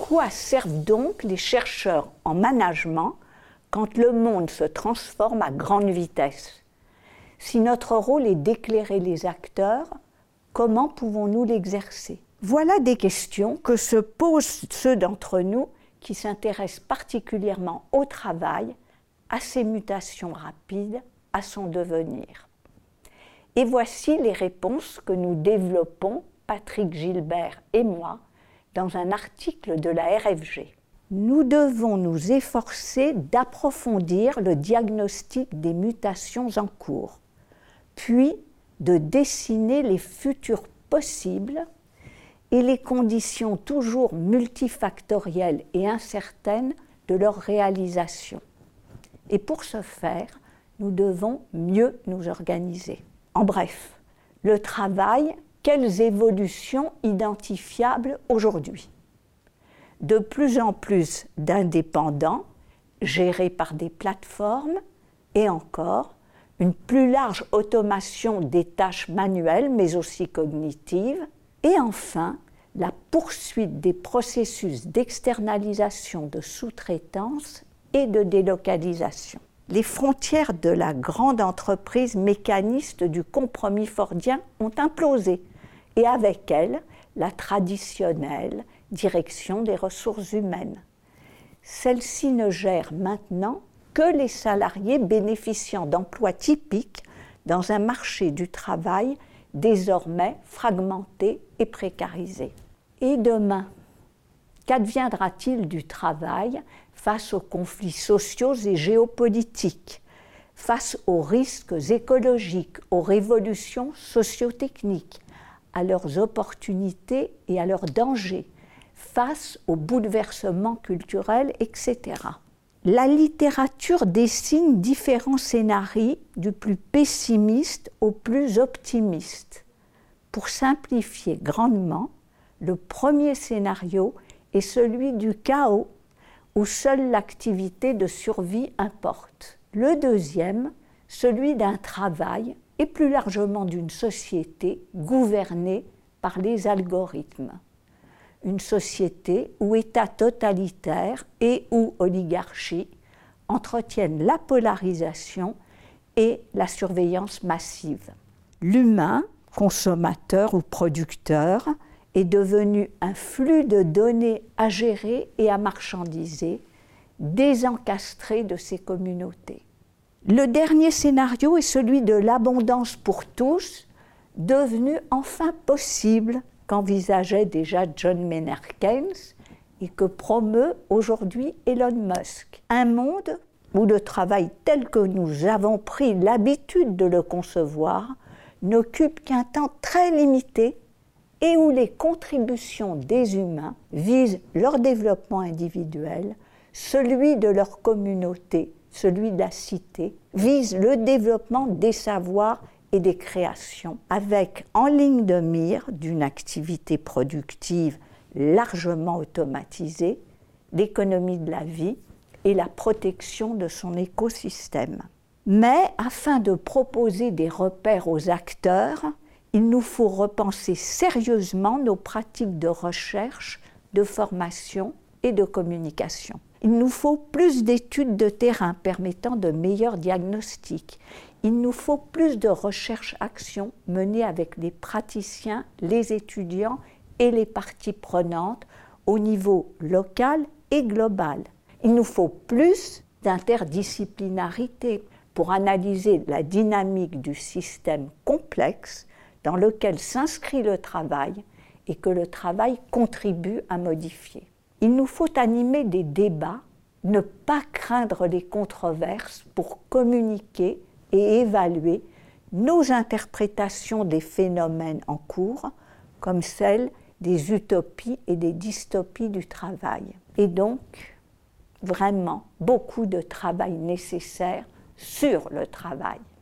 quoi servent donc les chercheurs en management quand le monde se transforme à grande vitesse? Si notre rôle est d'éclairer les acteurs, comment pouvons-nous l'exercer? Voilà des questions que se posent ceux d'entre nous qui s'intéressent particulièrement au travail, à ses mutations rapides, à son devenir. Et voici les réponses que nous développons, Patrick Gilbert et moi, dans un article de la RFG. Nous devons nous efforcer d'approfondir le diagnostic des mutations en cours, puis de dessiner les futurs possibles et les conditions toujours multifactorielles et incertaines de leur réalisation. Et pour ce faire, nous devons mieux nous organiser. En bref, le travail, quelles évolutions identifiables aujourd'hui? De plus en plus d'indépendants, gérés par des plateformes, et encore, une plus large automation des tâches manuelles, mais aussi cognitives, et enfin, la poursuite des processus d'externalisation, de sous-traitance et de délocalisation. Les frontières de la grande entreprise mécaniste du compromis fordien ont implosé, et avec elles, la traditionnelle direction des ressources humaines. Celle-ci ne gère maintenant que les salariés bénéficiant d'emplois typiques dans un marché du travail désormais fragmenté et précarisé. Et demain, qu'adviendra-t-il du travail face aux conflits sociaux et géopolitiques, face aux risques écologiques, aux révolutions socio-techniques, à leurs opportunités et à leurs dangers, face aux bouleversements culturels, etc. La littérature dessine différents scénarios du plus pessimiste au plus optimiste. Pour simplifier grandement, le premier scénario est celui du chaos, où seule l'activité de survie importe. Le deuxième, celui d'un travail et plus largement d'une société gouvernée par les algorithmes. Une société où États totalitaires et ou oligarchies entretiennent la polarisation et la surveillance massive. L'humain, consommateur ou producteur, est devenu un flux de données à gérer et à marchandiser, désencastré de ses communautés. Le dernier scénario est celui de l'abondance pour tous, devenu enfin possible qu'envisageait déjà John Maynard Keynes et que promeut aujourd'hui Elon Musk. Un monde où le travail tel que nous avons pris l'habitude de le concevoir n'occupe qu'un temps très limité et où les contributions des humains visent leur développement individuel, celui de leur communauté, celui de la cité, visent le développement des savoirs et des créations, avec en ligne de mire d'une activité productive largement automatisée, l'économie de la vie et la protection de son écosystème. Mais afin de proposer des repères aux acteurs, il nous faut repenser sérieusement nos pratiques de recherche, de formation et de communication. Il nous faut plus d'études de terrain permettant de meilleurs diagnostics. Il nous faut plus de recherche-action menée avec les praticiens, les étudiants et les parties prenantes au niveau local et global. Il nous faut plus d'interdisciplinarité pour analyser la dynamique du système complexe dans lequel s'inscrit le travail et que le travail contribue à modifier. Il nous faut animer des débats, ne pas craindre les controverses pour communiquer et évaluer nos interprétations des phénomènes en cours, comme celles des utopies et des dystopies du travail. Et donc, vraiment, beaucoup de travail nécessaire sur le travail.